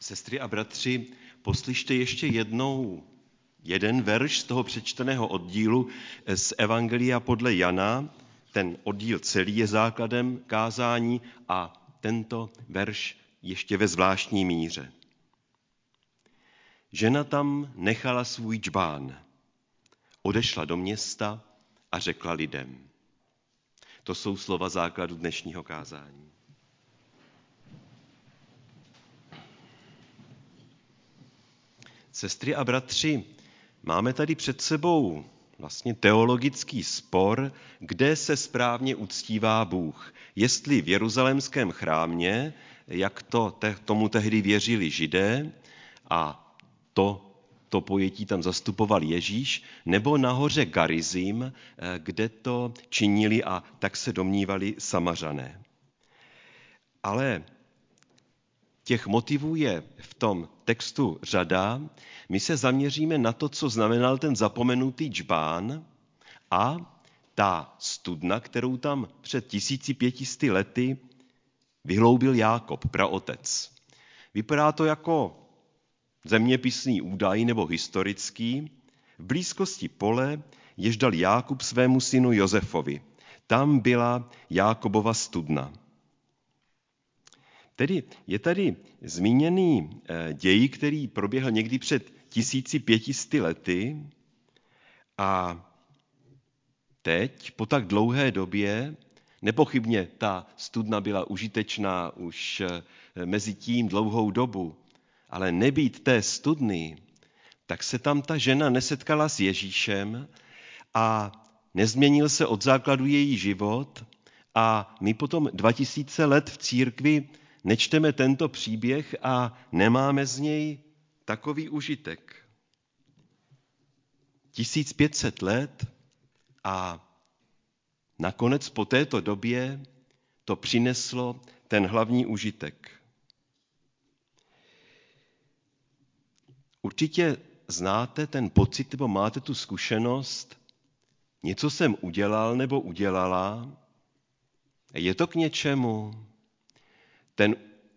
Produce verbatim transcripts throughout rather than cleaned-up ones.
Sestry a bratři, poslyšte ještě jednou jeden verš z toho přečteného oddílu z Evangelia podle Jana. Ten oddíl celý je základem kázání a tento verš ještě ve zvláštní míře. Žena tam nechala svůj džbán, odešla do města a řekla lidem. To jsou slova základu dnešního kázání. Sestry a bratři, máme tady před sebou vlastně teologický spor, kde se správně uctívá Bůh. Jestli v jeruzalémském chrámě, jak to te, tomu tehdy věřili Židé a to, to pojetí tam zastupoval Ježíš, nebo nahoře Garizim, kde to činili a tak se domnívali Samařané. Ale těch motivů je v tom textu řada. My se zaměříme na to, co znamenal ten zapomenutý džbán a ta studna, kterou tam před tisíci pětisty lety vyhloubil Jákob, praotec. Vypadá to jako zeměpisný údaj nebo historický. V blízkosti pole, jež dal Jákob svému synu Josefovi. Tam byla Jákobova studna. Tedy je tady zmíněný děj, který proběhl někdy před tisíci pětisty lety a teď, po tak dlouhé době, nepochybně ta studna byla užitečná už mezi tím dlouhou dobu, ale nebýt té studny, tak se tam ta žena nesetkala s Ježíšem a nezměnil se od základu její život a my potom dva tisíce let v církvi nečteme tento příběh a nemáme z něj takový užitek. tisíc pět set let a nakonec po této době to přineslo ten hlavní užitek. Určitě znáte ten pocit, nebo máte tu zkušenost, něco jsem udělal nebo udělala, je to k něčemu. Ten,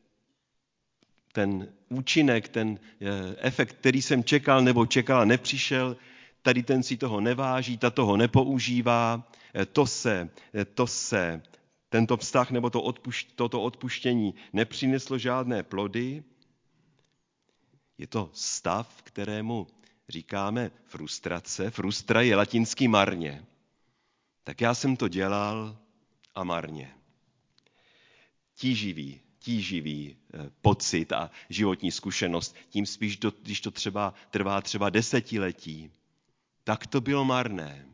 ten účinek, ten efekt, který jsem čekal nebo čekala, nepřišel, tady ten si toho neváží, ta toho nepoužívá, to se, to se, tento vztah nebo to odpušť, toto odpuštění nepřineslo žádné plody. Je to stav, kterému říkáme frustrace. Frustra je latinský marně. Tak já jsem to dělal a marně. Tíživý, tíživý pocit a životní zkušenost. Tím spíš, když to třeba trvá třeba desetiletí, tak to bylo marné.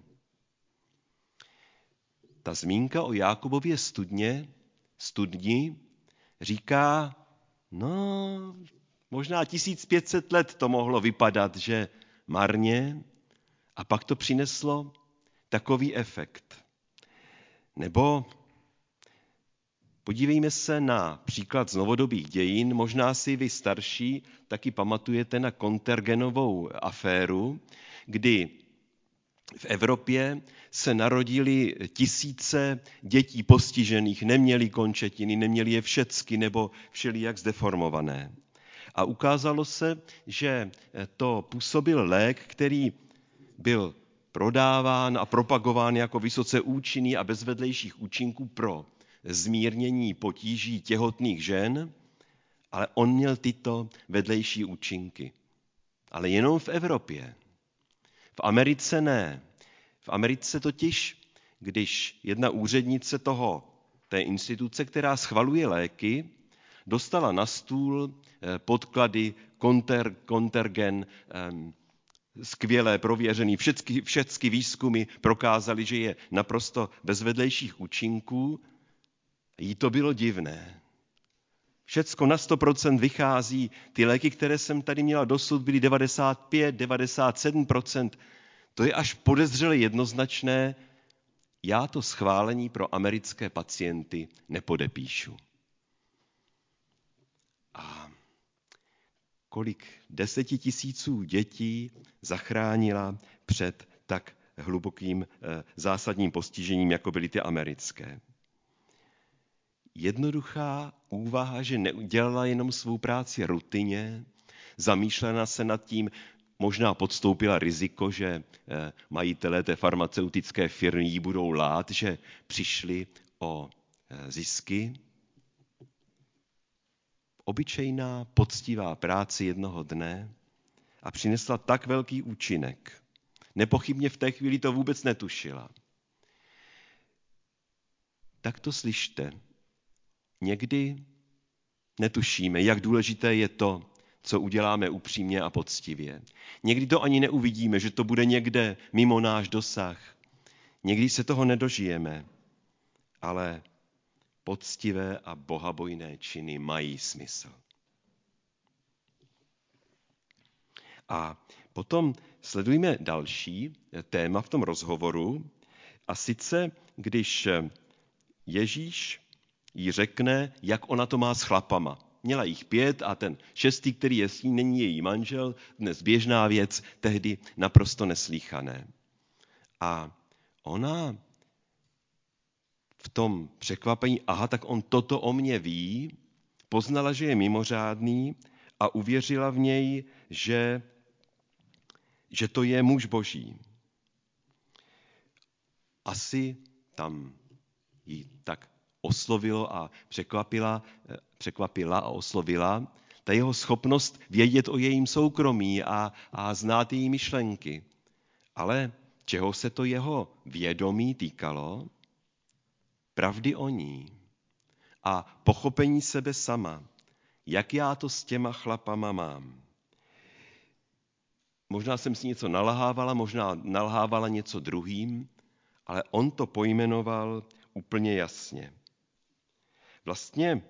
Ta zmínka o Jákobově studně, studni, říká, no, možná tisíc pět set let to mohlo vypadat, že marně, a pak to přineslo takový efekt. Nebo podívejme se na příklad z novodobých dějin, možná si vy starší taky pamatujete na Kontergenovou aféru, kdy v Evropě se narodily tisíce dětí postižených, neměli končetiny, neměli je všecky nebo všelijak zdeformované. A ukázalo se, že to působil lék, který byl prodáván a propagován jako vysoce účinný a bez vedlejších účinků pro zmírnění potíží těhotných žen, ale on měl tyto vedlejší účinky. Ale jenom v Evropě. V Americe ne. V Americe totiž, když jedna úřednice toho, té instituce, která schvaluje léky, dostala na stůl podklady, konter, kontergen, skvělé, prověřený, všechny, všechny výzkumy prokázaly, že je naprosto bez vedlejších účinků, jí to bylo divné. Všecko na sto procent vychází, ty léky, které jsem tady měla dosud, byly devadesát pět, devadesát sedm procent. To je až podezřele jednoznačné, já to schválení pro americké pacienty nepodepíšu. A kolik desetitisíců dětí zachránila před tak hlubokým zásadním postižením, jako byly ty americké. jednoduchá úvaha, že neudělala jenom svou práci rutině, zamýšlela se nad tím, možná podstoupila riziko, že majitelé té farmaceutické firmy jí budou lát, že přišli o zisky. Obyčejná, poctivá práce jednoho dne a přinesla tak velký účinek. Nepochybně v té chvíli to vůbec netušila. Tak to slyšte. Někdy netušíme, jak důležité je to, co uděláme upřímně a poctivě. Někdy to ani neuvidíme, že to bude někde mimo náš dosah. Někdy se toho nedožijeme, ale poctivé a bohabojné činy mají smysl. A potom sledujme další téma v tom rozhovoru, a sice, když Ježíš jí řekne, jak ona to má s chlapama. Měla jich pět a ten šestý, který je s ní, není její manžel, dnes běžná věc, tehdy naprosto neslýchané. A ona v tom překvapení, aha, tak on toto o mně ví, poznala, že je mimořádný a uvěřila v něj, že, že to je muž boží. Asi tam jí tak oslovilo a překvapila, překvapila a oslovila ta jeho schopnost vědět o jejím soukromí a, a znát její myšlenky. Ale čeho se to jeho vědomí týkalo? Pravdy o ní a pochopení sebe sama. Jak já to s těma chlapama mám? Možná jsem si něco nalhávala, možná nalhávala něco druhým, ale on to pojmenoval úplně jasně. Vlastně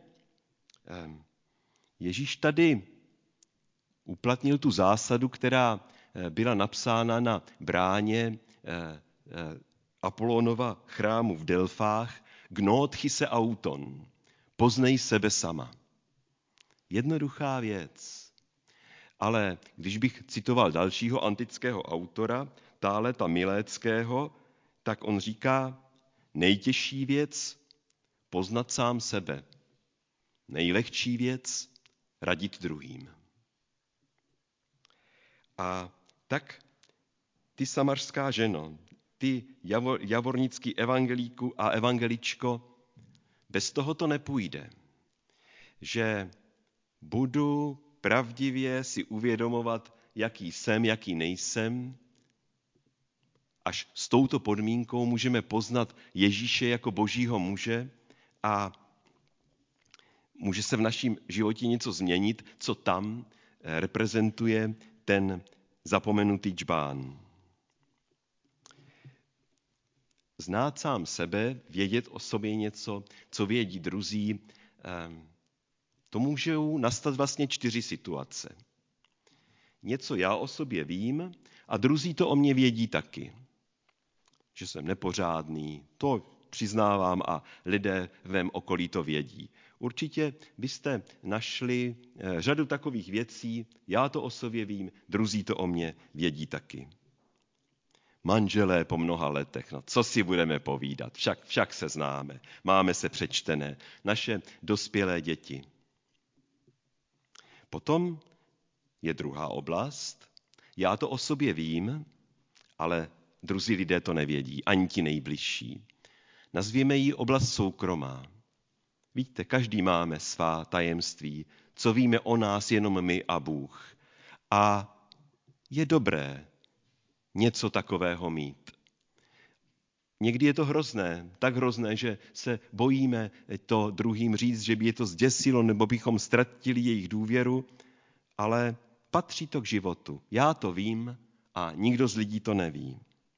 Ježíš tady uplatnil tu zásadu, která byla napsána na bráně Apolonova chrámu v Delfách, gnótchise auton, poznej sebe sama. Jednoduchá věc. Ale když bych citoval dalšího antického autora, Táleta Miléckého, tak on říká, nejtěžší věc poznat sám sebe. Nejlehčí věc radit druhým. A tak ty samařská ženo, ty javor, javornický evangelíku a evangeličko, bez toho to nepůjde. Že budu pravdivě si uvědomovat, jaký jsem, jaký nejsem. Až s touto podmínkou můžeme poznat Ježíše jako božího muže a může se v našem životě něco změnit, co tam reprezentuje ten zapomenutý džbán. Znát sám sebe, vědět o sobě něco, co vědí druzí, to můžou nastat vlastně čtyři situace. Něco já o sobě vím a druzí to o mě vědí taky. Že jsem nepořádný, to přiznávám a lidé v mém okolí to vědí. Určitě byste našli řadu takových věcí, já to o sobě vím, druzí to o mě vědí taky. Manželé po mnoha letech, no co si budeme povídat, však, však se známe, máme se přečtené, naše dospělé děti. Potom je druhá oblast, já to o sobě vím, ale druzí lidé to nevědí, ani ti nejbližší. Nazvěme ji oblast soukromá. Víte, každý máme svá tajemství, co víme o nás jenom my a Bůh. A je dobré něco takového mít. Někdy je to hrozné, tak hrozné, že se bojíme to druhým říct, že by je to zděsilo, nebo bychom ztratili jejich důvěru, ale patří to k životu. Já to vím a nikdo z lidí to neví.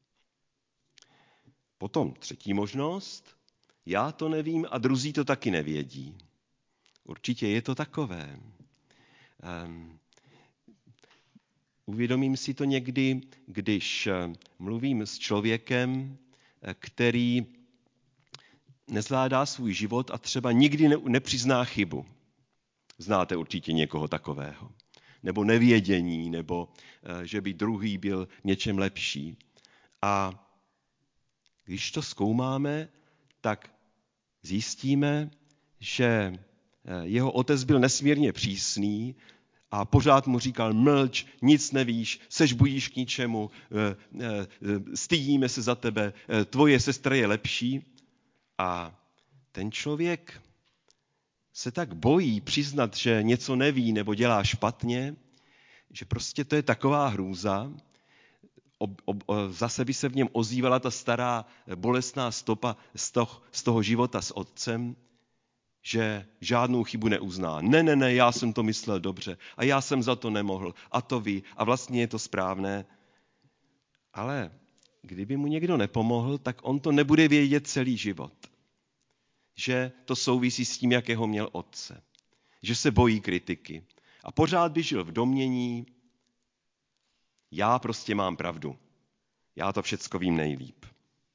Potom třetí možnost, já to nevím a druzí to taky nevědí. Určitě je to takové. Um, uvědomím si to někdy, když mluvím s člověkem, který nezvládá svůj život a třeba nikdy ne, nepřizná chybu. Znáte určitě někoho takového. Nebo nevědění, nebo že by druhý byl něčem lepší. A když to zkoumáme, tak zjistíme, že jeho otec byl nesmírně přísný a pořád mu říkal, mlč, nic nevíš, seš bujíš k ničemu, stydíme se za tebe, tvoje sestra je lepší. A ten člověk se tak bojí přiznat, že něco neví nebo dělá špatně, že prostě to je taková hrůza. Ob, ob, zase by se v něm ozývala ta stará bolestná stopa z toho, z toho života s otcem, že žádnou chybu neuzná. Ne, ne, ne, já jsem to myslel dobře a já jsem za to nemohl a to ví a vlastně je to správné. Ale kdyby mu někdo nepomohl, tak on to nebude vědět celý život. Že to souvisí s tím, jakého měl otce. Že se bojí kritiky. A pořád by žil v domnění, já prostě mám pravdu. Já to všecko vím nejlíp.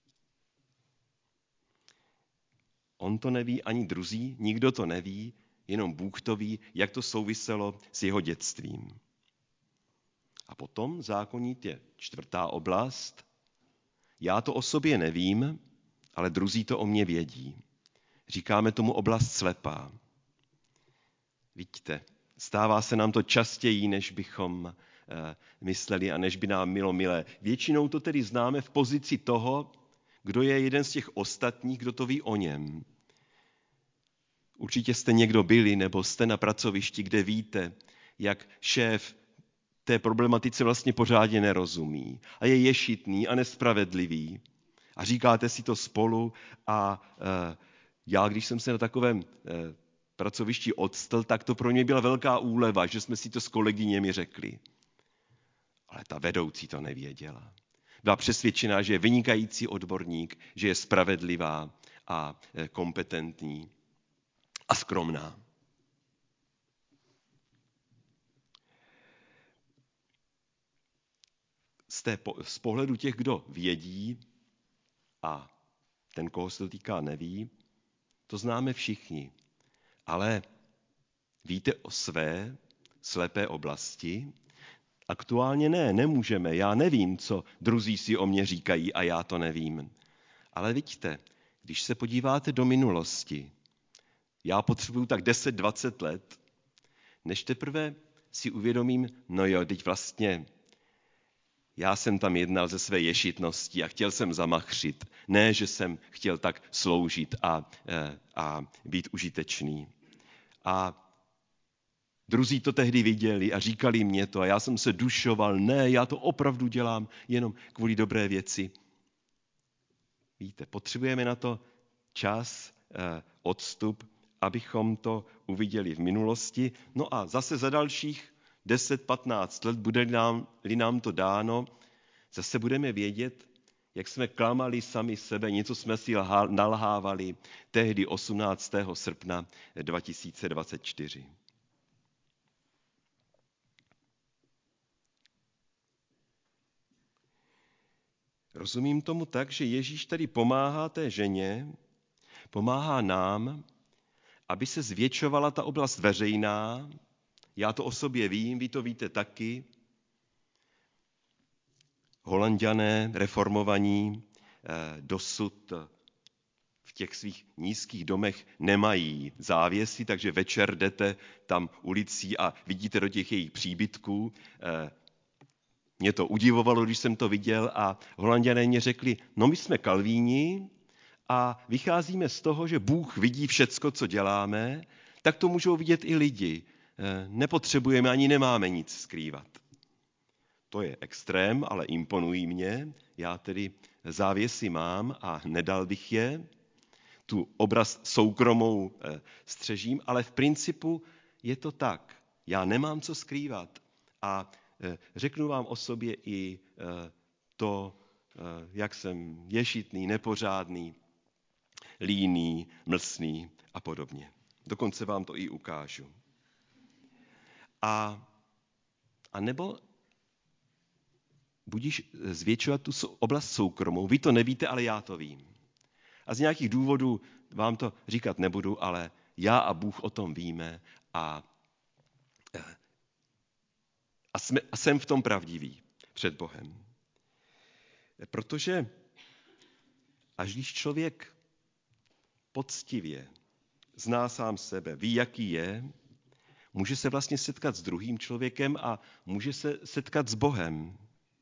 On to neví, ani druzí, nikdo to neví, jenom Bůh to ví, jak to souviselo s jeho dětstvím. A potom zákonník je čtvrtá oblast. Já to o sobě nevím, ale druzí to o mě vědí. Říkáme tomu oblast slepá. Vidíte, stává se nám to častěji, než bychom eh, mysleli a než by nám bylo milé. Většinou to tedy známe v pozici toho, kdo je jeden z těch ostatních, kdo to ví o něm. Určitě jste někdo byli nebo jste na pracovišti, kde víte, jak šéf té problematice vlastně pořádně nerozumí a je ješitný a nespravedlivý. A říkáte si to spolu a e, já, když jsem se na takovém e, pracovišti odstl, tak to pro mě byla velká úleva, že jsme si to s kolegyněmi řekli. Ale ta vedoucí to nevěděla. Byla přesvědčená, že je vynikající odborník, že je spravedlivá a e, kompetentní a skromná. Z, té, z pohledu těch, kdo vědí a ten, koho se to týká, neví, to známe všichni. Ale víte o své slepé oblasti? Aktuálně ne, nemůžeme. Já nevím, co druzí si o mě říkají a já to nevím. Ale vidíte, když se podíváte do minulosti, já potřebuju tak deset dvacet let, než teprve si uvědomím, no jo, teď vlastně já jsem tam jednal ze své ješitnosti a chtěl jsem zamachřit. Ne, že jsem chtěl tak sloužit a, a být užitečný. A druzí to tehdy viděli a říkali mě to a já jsem se dušoval. Ne, já to opravdu dělám jenom kvůli dobré věci. Víte, potřebujeme na to čas, odstup, abychom to uviděli v minulosti. No a zase za dalších deset patnáct let, bude-li nám, nám to dáno, zase budeme vědět, jak jsme klamali sami sebe, něco jsme si nalhávali tehdy osmnáctého srpna dva tisíce dvacet čtyři. Rozumím tomu tak, že Ježíš tady pomáhá té ženě, pomáhá nám, aby se zvětšovala ta oblast veřejná. Já to o sobě vím, vy to víte taky. Holanďané, reformovaní, dosud v těch svých nízkých domech nemají závěsy, takže večer jdete tam ulicí a vidíte do těch jejich příbytků. Mě to udivovalo, když jsem to viděl a Holanďané mě řekli, no my jsme kalvíni a vycházíme z toho, že Bůh vidí všecko, co děláme, tak to můžou vidět i lidi. Nepotřebujeme ani nemáme nic skrývat. To je extrém, ale imponují mě. Já tedy závěsy mám a nedal bych je. Tu obraz soukromou střežím, ale v principu je to tak. Já nemám co skrývat. A řeknu vám o sobě i to, jak jsem ješitný, nepořádný, líný, mlsný a podobně. Dokonce vám to i ukážu. A, a nebo budíš zvětšovat tu oblast soukromou. Vy to nevíte, ale já to vím. A z nějakých důvodů vám to říkat nebudu, ale já a Bůh o tom víme a, a, jsme, a jsem v tom pravdivý před Bohem. Protože až když člověk poctivě zná sám sebe, ví, jaký je, může se vlastně setkat s druhým člověkem a může se setkat s Bohem.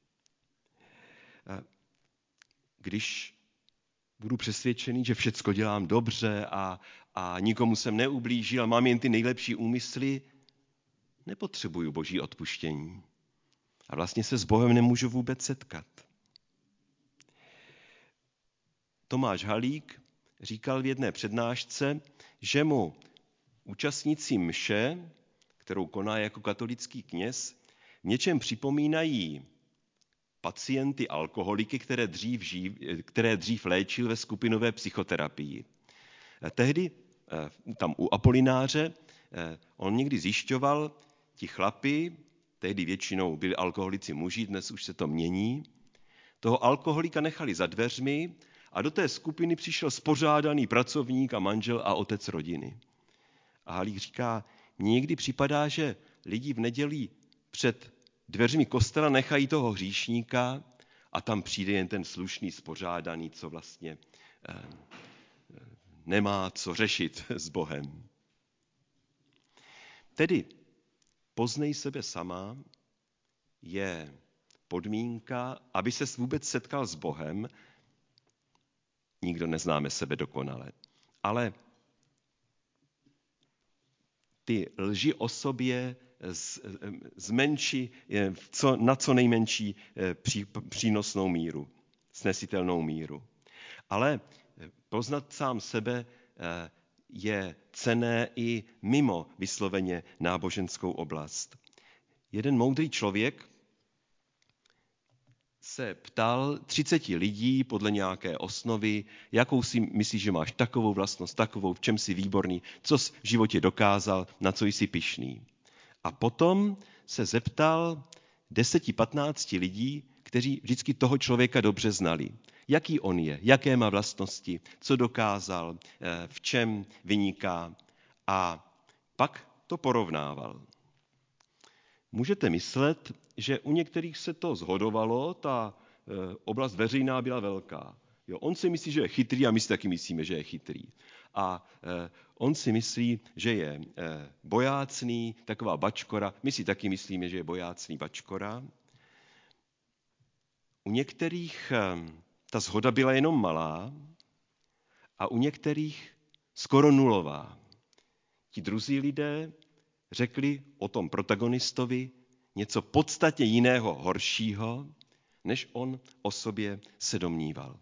Když budu přesvědčený, že všecko dělám dobře a, a nikomu jsem neublížil a mám jen ty nejlepší úmysly, nepotřebuju Boží odpuštění. A vlastně se s Bohem nemůžu vůbec setkat. Tomáš Halík říkal v jedné přednášce, že mu účastníci mše, kterou koná jako katolický kněz, v něčem připomínají pacienty alkoholiky, které dřív, živ, které dřív léčil ve skupinové psychoterapii. Tehdy tam u Apolináře on někdy zjišťoval, ti chlapi, tehdy většinou byli alkoholici muži, dnes už se to mění, toho alkoholika nechali za dveřmi a do té skupiny přišel spořádaný pracovník a manžel a otec rodiny. A Halík říká, mně někdy připadá, že lidi v neděli před dveřmi kostela nechají toho hříšníka a tam přijde jen ten slušný spořádaný, co vlastně eh, nemá co řešit s Bohem. Tedy poznej sebe sama je podmínka, aby ses vůbec setkal s Bohem. Nikdo neznáme sebe dokonale. Ale ty lži o sobě zmenší co, na co nejmenší pří, přínosnou míru, snesitelnou míru. Ale poznat sám sebe je cenné i mimo vysloveně náboženskou oblast. Jeden moudrý člověk se ptal třiceti lidí podle nějaké osnovy, jakou si myslíš, že máš takovou vlastnost, takovou, v čem jsi výborný, co jsi v životě dokázal, na co jsi pyšný. A potom se zeptal deseti, patnácti lidí, kteří vždycky toho člověka dobře znali. Jaký on je, jaké má vlastnosti, co dokázal, v čem vyniká. A pak to porovnával. Můžete myslet, že u některých se to shodovalo, ta oblast veřejná byla velká. Jo, on si myslí, že je chytrý a my si taky myslíme, že je chytrý. A on si myslí, že je bojácný, taková bačkora, my si taky myslíme, že je bojácný bačkora. U některých ta shoda byla jenom malá a u některých skoro nulová. Ti druzí lidé řekli o tom protagonistovi něco podstatně jiného, horšího, než on o sobě se domníval.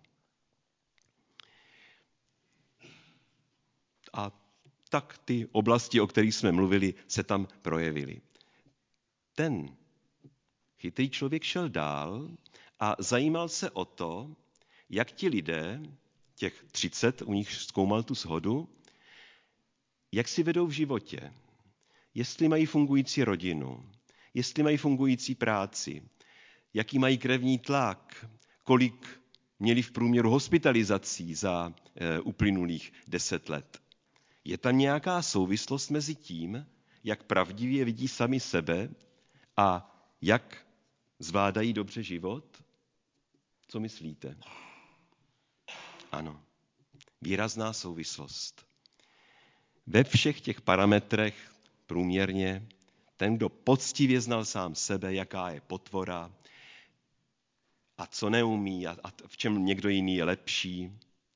A tak ty oblasti, o kterých jsme mluvili, se tam projevily. Ten chytrý člověk šel dál a zajímal se o to, jak ti lidé, těch třicet, u nich zkoumal tu shodu, jak si vedou v životě. Jestli mají fungující rodinu, jestli mají fungující práci, jaký mají krevní tlak, kolik měli v průměru hospitalizací za e, uplynulých deset let. Je tam nějaká souvislost mezi tím, jak pravdivě vidí sami sebe a jak zvládají dobře život? Co myslíte? Ano, výrazná souvislost. Ve všech těch parametrech průměrně ten, kdo poctivě znal sám sebe, jaká je potvora a co neumí a, a v čem někdo jiný je lepší,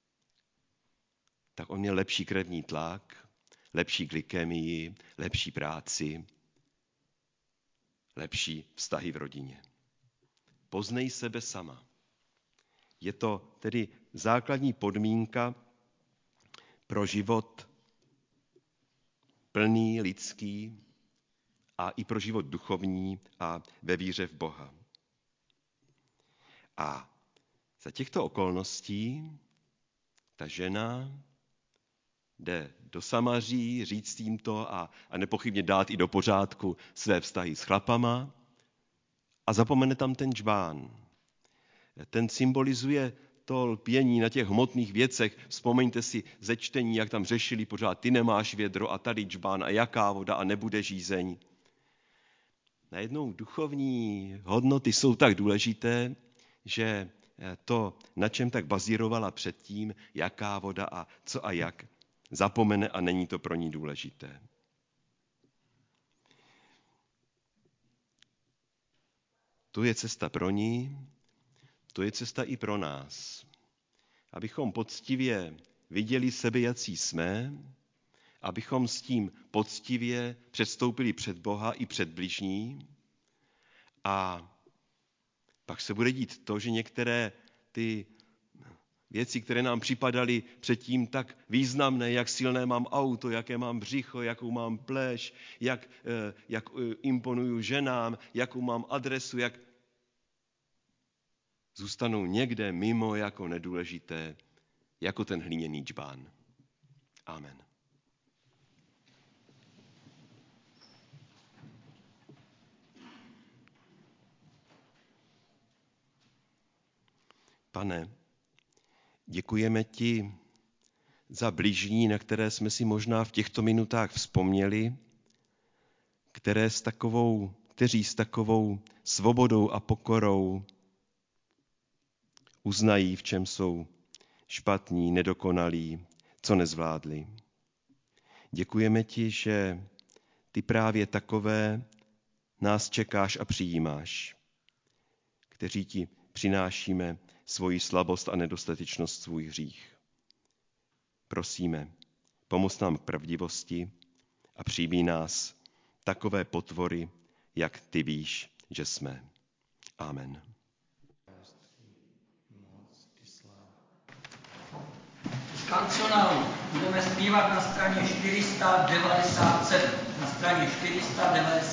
tak on měl lepší krevní tlak, lepší glykemii, lepší práci, lepší vztahy v rodině. Poznej sebe sama. Je to tedy základní podmínka pro život plný, lidský a i pro život duchovní a ve víře v Boha. A za těchto okolností ta žena jde do Samaří říct jim to a, a nepochybně dát i do pořádku své vztahy s chlapama a zapomene tam ten džbán. Ten symbolizuje to lpění na těch hmotných věcech. Vzpomeňte si ze čtení, jak tam řešili pořád, ty nemáš vědro a tady džbán a jaká voda a nebude žízeň. Najednou duchovní hodnoty jsou tak důležité, že to, na čem tak bazírovala předtím, jaká voda a co a jak, zapomene a není to pro ní důležité. To je cesta pro ní, to je cesta i pro nás. Abychom poctivě viděli sebe, jací jsme, abychom s tím poctivě předstoupili před Boha i před bližní. A pak se bude dít to, že některé ty věci, které nám připadaly předtím tak významné, jak silné mám auto, jaké mám břicho, jakou mám pleš, jak, jak imponuju ženám, jakou mám adresu, jak zůstanou někde mimo jako nedůležité, jako ten hliněný džbán. Amen. Pane, děkujeme ti za bližní, na které jsme si možná v těchto minutách vzpomněli, které s takovou, kteří s takovou svobodou a pokorou uznají, v čem jsou špatní, nedokonalí, co nezvládli. Děkujeme ti, že ty právě takové nás čekáš a přijímáš, kteří ti přinášíme svoji slabost a nedostatečnost, svůj hřích. Prosíme, pomoz nám k pravdivosti a přijmí nás takové potvory, jak ty víš, že jsme. Amen. Z kancionálu budeme zpívat na straně čtyři sta devadesát sedm. Na straně čtyři sta devadesát sedm.